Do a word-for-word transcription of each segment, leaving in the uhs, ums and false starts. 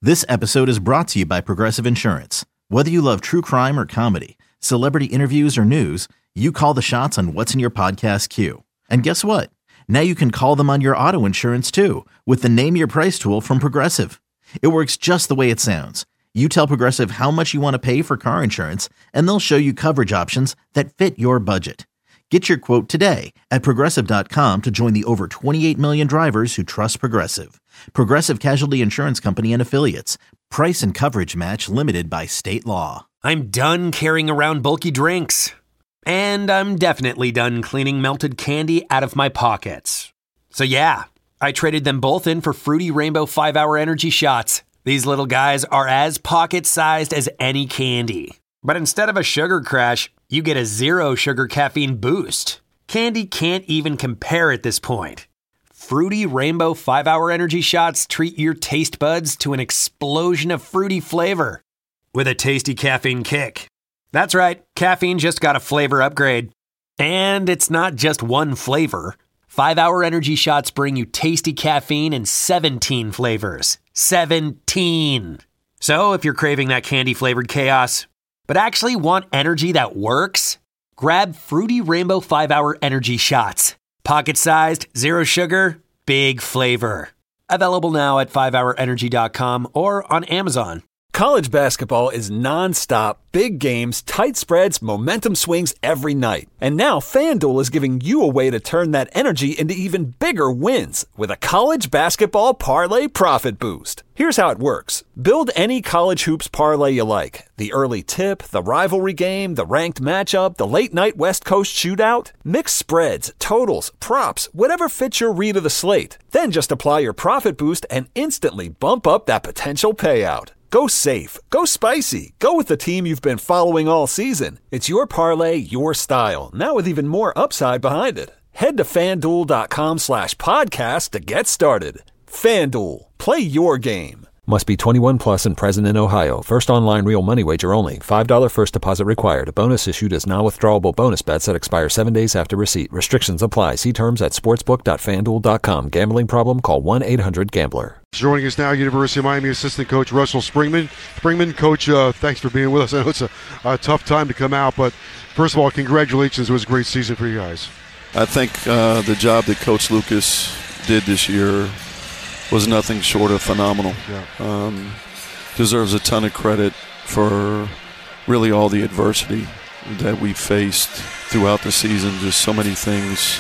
This episode is brought to you by Progressive Insurance. Whether you love true crime or comedy, celebrity interviews or news, you call the shots on what's in your podcast queue. And guess what? Now you can call them on your auto insurance too with the Name Your Price tool from Progressive. It works just the way it sounds. You tell Progressive how much you want to pay for car insurance, and they'll show you coverage options that fit your budget. Get your quote today at Progressive dot com to join the over twenty-eight million drivers who trust Progressive. Progressive Casualty Insurance Company and Affiliates. Price and coverage match limited by state law. I'm done carrying around bulky drinks. And I'm definitely done cleaning melted candy out of my pockets. So yeah, I traded them both in for Fruity Rainbow five hour Energy Shots. These little guys are as pocket-sized as any candy. But instead of a sugar crash, you get a zero sugar caffeine boost. Candy can't even compare at this point. Fruity Rainbow five hour Energy Shots treat your taste buds to an explosion of fruity flavor with a tasty caffeine kick. That's right, caffeine just got a flavor upgrade. And it's not just one flavor. five hour Energy Shots bring you tasty caffeine in seventeen flavors. seventeen! So if you're craving that candy-flavored chaos, but actually want energy that works, grab Fruity Rainbow five hour Energy Shots. Pocket-sized, zero sugar, big flavor. Available now at five hour energy dot com or on Amazon. College basketball is nonstop, big games, tight spreads, momentum swings every night. And now FanDuel is giving you a way to turn that energy into even bigger wins with a college basketball parlay profit boost. Here's how it works. Build any college hoops parlay you like. The early tip, the rivalry game, the ranked matchup, the late night West Coast shootout. Mix spreads, totals, props, whatever fits your read of the slate. Then just apply your profit boost and instantly bump up that potential payout. Go safe, go spicy, go with the team you've been following all season. It's your parlay, your style, now with even more upside behind it. Head to FanDuel.com slash podcast to get started. FanDuel, play your game. Must be twenty-one plus and present in Ohio. First online real money wager only. five dollars first deposit required. A bonus issued as non-withdrawable bonus bets that expire seven days after receipt. Restrictions apply. See terms at sportsbook dot fan duel dot com. Gambling problem? Call one eight hundred gambler. Joining us now, University of Miami assistant coach Russell Springman. Springman, coach, uh, thanks for being with us. I know it's a, a tough time to come out, but first of all, congratulations. It was a great season for you guys. I think uh, the job that Coach Lucas did this year was nothing short of phenomenal. Yeah. Um, deserves a ton of credit for really all the adversity that we faced throughout the season. Just so many things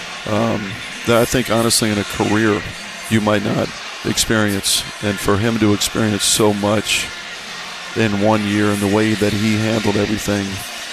um, that I think, honestly, in a career you might not experience. And for him to experience so much in one year and the way that he handled everything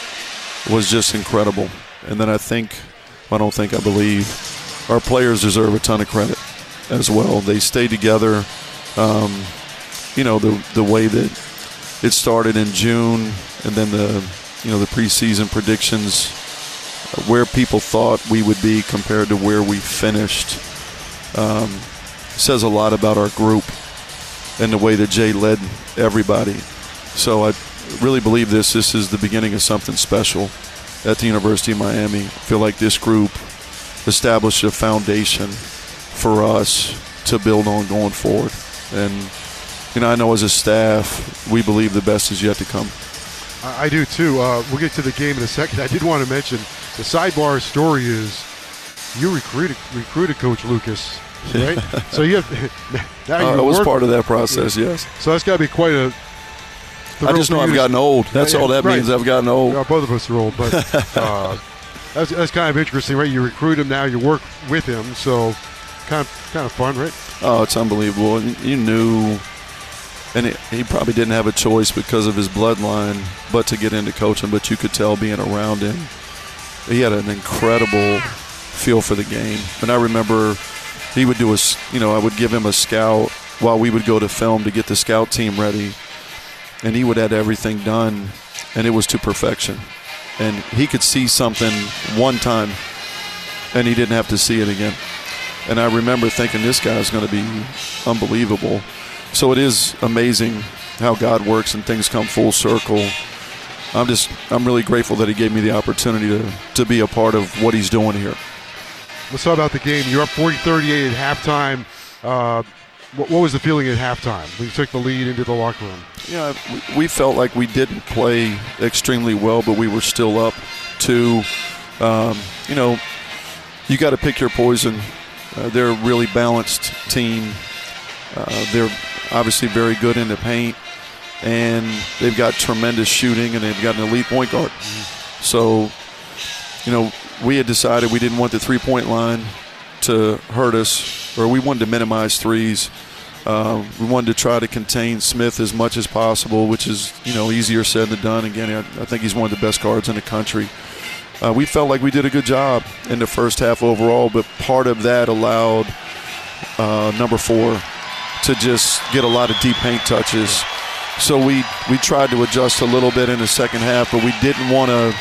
was just incredible. And then I think, I don't think, I believe, our players deserve a ton of credit as well. They stayed together. Um, you know, the the way that it started in June, and then the you know the preseason predictions, uh, where people thought we would be compared to where we finished, um, says a lot about our group and the way that Jay led everybody. So I really believe this. This is the beginning of something special at the University of Miami. I feel like this group established a foundation for us to build on going forward. And, you know, I know as a staff, we believe the best is yet to come. I, I do too. Uh, we'll get to the game in a second. I did want to mention the sidebar story is you recruited recruited Coach Lucas, right? So you have now uh, you I was work, part of that process, yeah. yes. So that's got to be quite a. I just know I've gotten old. That's yeah, all that right. means. I've gotten old. Yeah, both of us are old, but uh, that's that's kind of interesting, right? You recruit him, now you work with him, so. Kind of, kind of fun, right? Oh, it's unbelievable. You knew, and it, he probably didn't have a choice because of his bloodline, but to get into coaching. But you could tell being around him, he had an incredible feel for the game. And I remember he would do a, you know, I would give him a scout while we would go to film to get the scout team ready, and he would have everything done, and it was to perfection. And he could see something one time, and he didn't have to see it again. And I remember thinking this guy's going to be unbelievable. So it is amazing how God works and things come full circle. I'm just, I'm really grateful that he gave me the opportunity to, to be a part of what he's doing here. Let's talk about the game. You're up forty thirty-eight at halftime. Uh, what, what was the feeling at halftime when you took the lead into the locker room? Yeah, we, we felt like we didn't play extremely well, but we were still up to, um, you know, you got to pick your poison. Uh, they're a really balanced team. Uh, they're obviously very good in the paint, and they've got tremendous shooting, and they've got an elite point guard. Mm-hmm. So, you know, we had decided we didn't want the three-point line to hurt us, or we wanted to minimize threes. Uh, we wanted to try to contain Smith as much as possible, which is, you know, easier said than done. Again, I, I think he's one of the best guards in the country. Uh, we felt like we did a good job in the first half overall, but part of that allowed uh, number four to just get a lot of deep paint touches. So we, we tried to adjust a little bit in the second half, but we didn't want to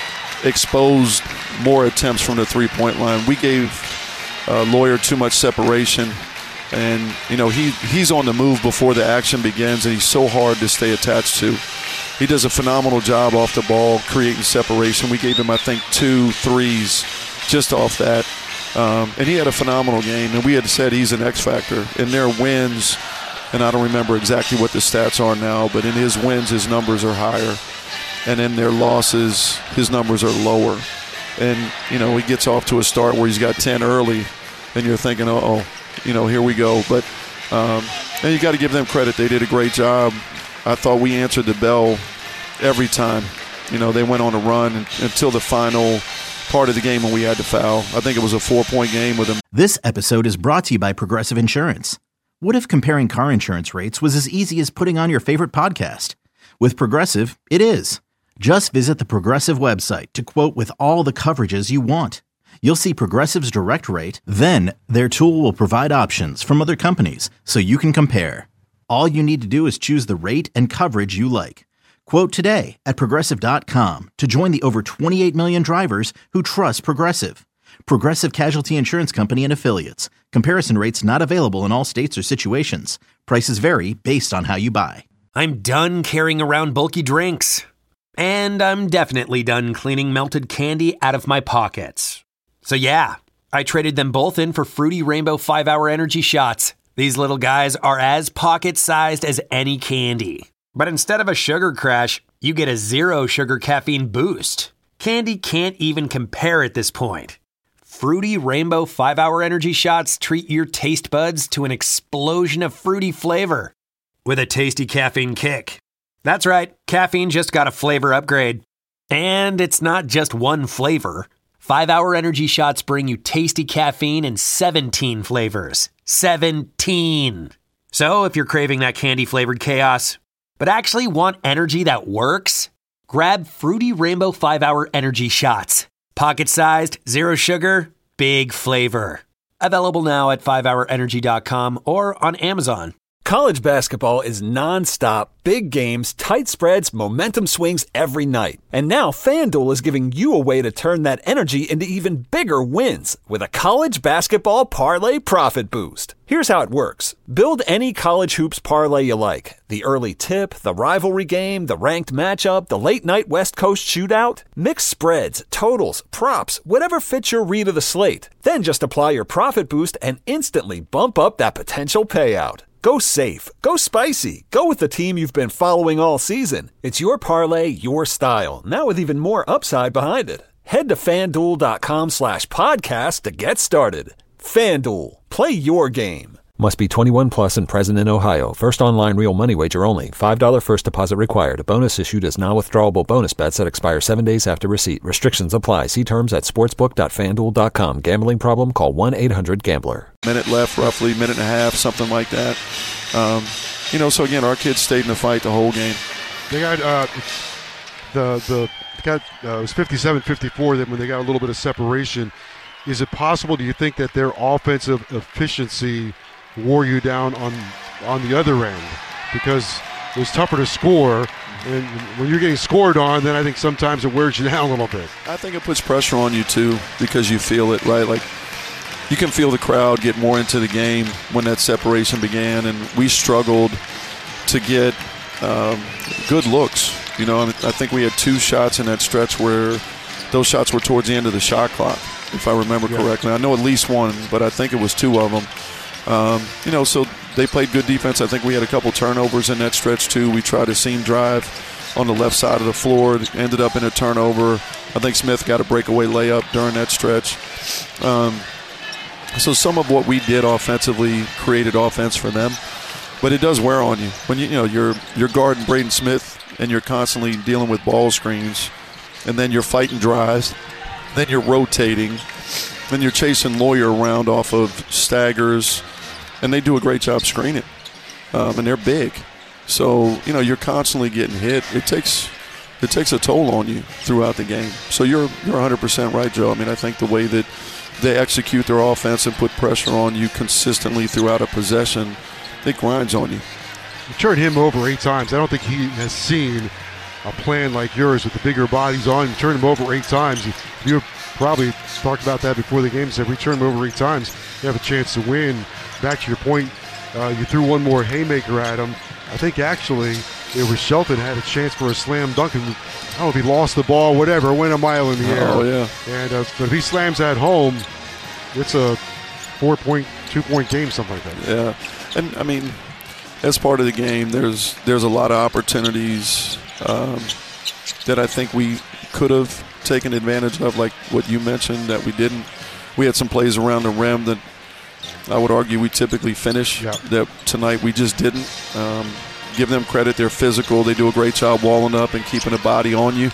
expose more attempts from the three-point line. We gave uh, Lawyer too much separation. And, you know, he, he's on the move before the action begins, and he's so hard to stay attached to. He does a phenomenal job off the ball, creating separation. We gave him, I think, two threes just off that. Um, and he had a phenomenal game, and we had said he's an X factor. In their wins, and I don't remember exactly what the stats are now, but in his wins, his numbers are higher. And in their losses, his numbers are lower. And, you know, he gets off to a start where he's got ten early, and you're thinking, uh-oh. You know, here we go. But um, and you got to give them credit. They did a great job. I thought we answered the bell every time. You know, they went on a run until the final part of the game when we had to foul. I think it was a four-point game with them. This episode is brought to you by Progressive Insurance. What if comparing car insurance rates was as easy as putting on your favorite podcast? With Progressive, it is. Just visit the Progressive website to quote with all the coverages you want. You'll see Progressive's direct rate, then their tool will provide options from other companies so you can compare. All you need to do is choose the rate and coverage you like. Quote today at Progressive dot com to join the over twenty-eight million drivers who trust Progressive. Progressive Casualty Insurance Company and Affiliates. Comparison rates not available in all states or situations. Prices vary based on how you buy. I'm done carrying around bulky drinks. And I'm definitely done cleaning melted candy out of my pockets. So yeah, I traded them both in for Fruity Rainbow five hour Energy Shots. These little guys are as pocket-sized as any candy. But instead of a sugar crash, you get a zero sugar caffeine boost. Candy can't even compare at this point. Fruity Rainbow five hour Energy Shots treat your taste buds to an explosion of fruity flavor with a tasty caffeine kick. That's right, caffeine just got a flavor upgrade. And it's not just one flavor. five hour Energy Shots bring you tasty caffeine in seventeen flavors. seventeen! So if you're craving that candy-flavored chaos, but actually want energy that works, grab Fruity Rainbow five hour Energy Shots. Pocket-sized, zero sugar, big flavor. Available now at five hour energy dot com or on Amazon. College basketball is nonstop, big games, tight spreads, momentum swings every night. And now FanDuel is giving you a way to turn that energy into even bigger wins with a college basketball parlay profit boost. Here's how it works. Build any college hoops parlay you like. The early tip, the rivalry game, the ranked matchup, the late night West Coast shootout. Mix spreads, totals, props, whatever fits your read of the slate. Then just apply your profit boost and instantly bump up that potential payout. Go safe, go spicy, go with the team you've been following all season. It's your parlay, your style, now with even more upside behind it. Head to FanDuel.com slash podcast to get started. FanDuel, play your game. Must be twenty-one plus and present in Ohio. First online real money wager only. five dollars first deposit required. A bonus issued as non-withdrawable bonus bets that expire seven days after receipt. Restrictions apply. See terms at sportsbook dot fan duel dot com. Gambling problem? Call one eight hundred gambler. Minute left, roughly, minute and a half, something like that. Um, you know, so again, our kids stayed in the fight the whole game. They got uh, the the got uh, it was fifty-seven fifty-four. Then when they got a little bit of separation, is it possible? Do you think that their offensive efficiency wore you down on on the other end, because it was tougher to score, and when you're getting scored on, then I think sometimes it wears you down a little bit. I think it puts pressure on you too, because you feel it, right? Like, you can feel the crowd get more into the game when that separation began, and we struggled to get um, good looks. You know, I, mean, I think we had two shots in that stretch where those shots were towards the end of the shot clock, if I remember yeah. correctly. I know at least one, but I think it was two of them. Um, you know, so they played good defense. I think we had a couple turnovers in that stretch too. We tried a seam drive on the left side of the floor. It ended up in a turnover. I think Smith got a breakaway layup during that stretch. Um, so some of what we did offensively created offense for them. But it does wear on you. When you, you know, you're, you're guarding Braden Smith and you're constantly dealing with ball screens, and then you're fighting drives, then you're rotating, then you're chasing Lawyer around off of staggers, and they do a great job screening. Um, and they're big. So, you know, you're constantly getting hit. It takes it takes a toll on you throughout the game. So you're you're one hundred percent right, Joe. I mean, I think the way that they execute their offense and put pressure on you consistently throughout a possession, it grinds on you. You turned him over eight times. I don't think he has seen a plan like yours with the bigger bodies on. You turned him over eight times. You, you probably talked about that before the game. Said we turn him over eight times, you have a chance to win. Back to your point, uh, you threw one more haymaker at him. I think actually it was Shelton had a chance for a slam dunk, and I don't know if he lost the ball, whatever, went a mile in the air. Oh, yeah. And uh, but if he slams that home, it's a four-point, two-point game, something like that. Yeah, and I mean, as part of the game, there's there's a lot of opportunities um, that I think we could have taken advantage of, like what you mentioned that we didn't. We had some plays around the rim that I would argue we typically finish. Yeah. That tonight we just didn't. Um, give them credit; they're physical. They do a great job walling up and keeping a body on you.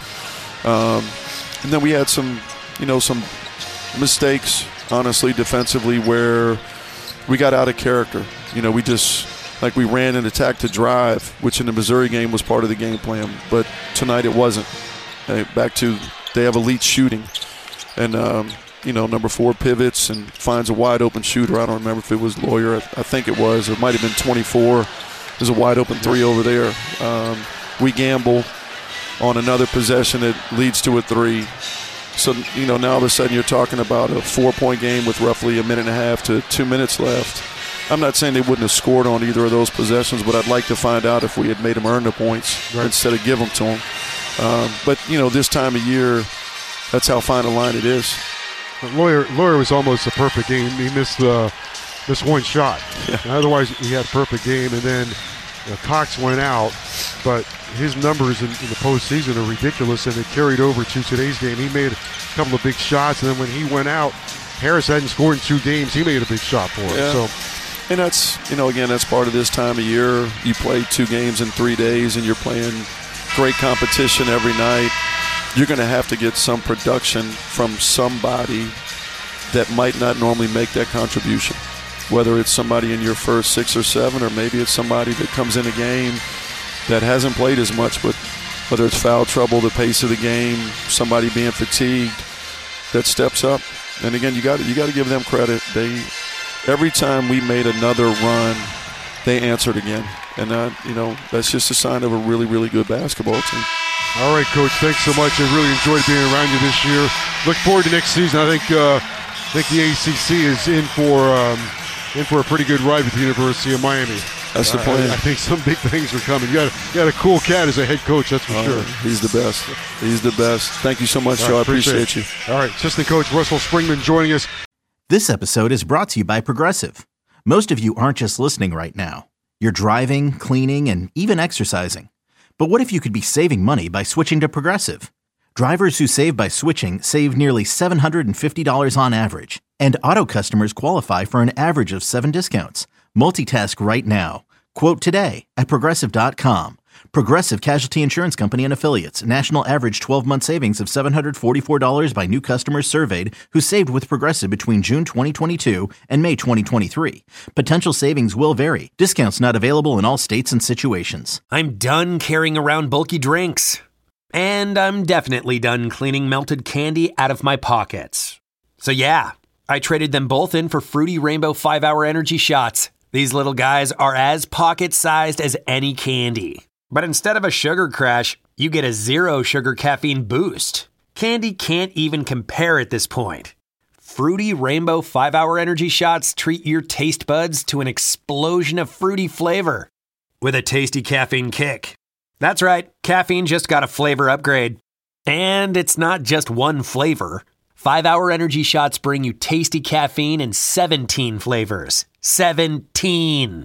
Um, and then we had some, you know, some mistakes, honestly, defensively, where we got out of character. You know, we just like we ran and attacked to drive, which in the Missouri game was part of the game plan, but tonight it wasn't. Hey, back to they have elite shooting, and. Um, You know, number four pivots and finds a wide-open shooter. I don't remember if it was Lawyer. I think it was. It might have been twenty-four. There's a wide-open three over there. Um, we gamble on another possession that leads to a three. So, you know, now all of a sudden you're talking about a four-point game with roughly a minute and a half to two minutes left. I'm not saying they wouldn't have scored on either of those possessions, but I'd like to find out if we had made them earn the points right. instead of give them to them. Um, but, you know, this time of year, that's how fine a line it is. Lawyer, Lawyer was almost a perfect game. He missed the missed one shot. Yeah. Otherwise, he had a perfect game. And then you know, Cox went out, but his numbers in, in the postseason are ridiculous, and it carried over to today's game. He made a couple of big shots, and then when he went out, Harris hadn't scored in two games. He made a big shot for him. Yeah. So, and that's, you know, again, that's part of this time of year. You play two games in three days, and you're playing great competition every night. You're going to have to get some production from somebody that might not normally make that contribution, whether it's somebody in your first six or seven, or maybe it's somebody that comes in a game that hasn't played as much, but whether it's foul trouble, the pace of the game, somebody being fatigued, that steps up. And again, you got you got to give them credit. They every time we made another run, they answered again, and uh, you know that's just a sign of a really, really good basketball team. All right, Coach. Thanks so much. I really enjoyed being around you this year. Look forward to next season. I think uh, I think the A C C is in for um, in for a pretty good ride with the University of Miami. That's the plan. I, I think some big things are coming. You got a, you got a cool cat as a head coach. That's for uh, sure. He's the best. He's the best. Thank you so much, Joe. I appreciate, appreciate you. All right, assistant coach Russell Springman joining us. This episode is brought to you by Progressive. Most of you aren't just listening right now. You're driving, cleaning, and even exercising. But what if you could be saving money by switching to Progressive? Drivers who save by switching save nearly seven hundred fifty dollars on average. And auto customers qualify for an average of seven discounts. Multitask right now. Quote today at Progressive dot com. Progressive Casualty Insurance Company and Affiliates. National average twelve-month savings of seven hundred forty-four dollars by new customers surveyed who saved with Progressive between June twenty twenty-two and May twenty twenty-three. Potential savings will vary. Discounts not available in all states and situations. I'm done carrying around bulky drinks. And I'm definitely done cleaning melted candy out of my pockets. So yeah, I traded them both in for Fruity Rainbow five hour Energy Shots. These little guys are as pocket-sized as any candy. But instead of a sugar crash, you get a zero sugar caffeine boost. Candy can't even compare at this point. Fruity Rainbow five hour Energy Shots treat your taste buds to an explosion of fruity flavor with a tasty caffeine kick. That's right, caffeine just got a flavor upgrade. And it's not just one flavor. five hour Energy Shots bring you tasty caffeine in seventeen flavors. seventeen!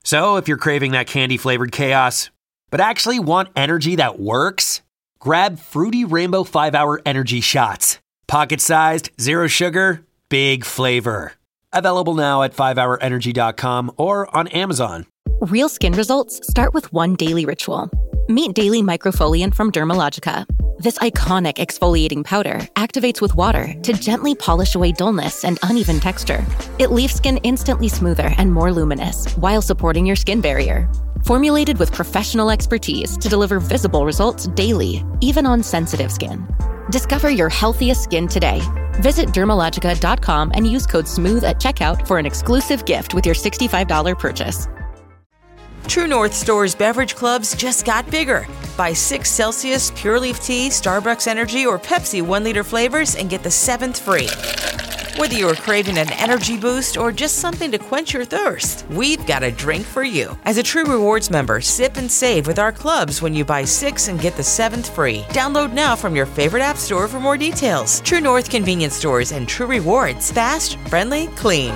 So if you're craving that candy-flavored chaos, but actually want energy that works, grab Fruity Rainbow five hour Energy Shots. Pocket-sized, zero sugar, big flavor. Available now at five hour energy dot com or on Amazon. Real skin results start with one daily ritual. Meet Daily Microfoliant from Dermalogica. This iconic exfoliating powder activates with water to gently polish away dullness and uneven texture. It leaves skin instantly smoother and more luminous while supporting your skin barrier. Formulated with professional expertise to deliver visible results daily, even on sensitive skin. Discover your healthiest skin today. Visit dermalogica dot com and use code SMOOTH at checkout for an exclusive gift with your sixty-five dollars purchase. True North Store's beverage clubs just got bigger. Buy six Celsius, Pure Leaf Tea, Starbucks Energy, or Pepsi one liter flavors and get the seventh free. Whether you're craving an energy boost or just something to quench your thirst, we've got a drink for you. As a True Rewards member, sip and save with our clubs when you buy six and get the seventh free. Download now from your favorite app store for more details. True North Convenience Stores and True Rewards. Fast, friendly, clean.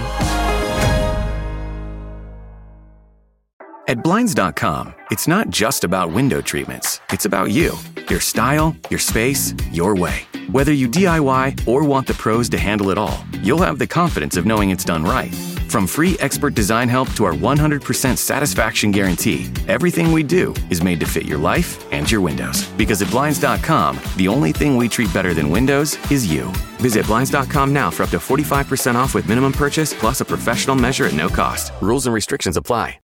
At Blinds dot com, it's not just about window treatments. It's about you, your style, your space, your way. Whether you D I Y or want the pros to handle it all, you'll have the confidence of knowing it's done right. From free expert design help to our one hundred percent satisfaction guarantee, everything we do is made to fit your life and your windows. Because at Blinds dot com, the only thing we treat better than windows is you. Visit Blinds dot com now for up to forty-five percent off with minimum purchase plus a professional measure at no cost. Rules and restrictions apply.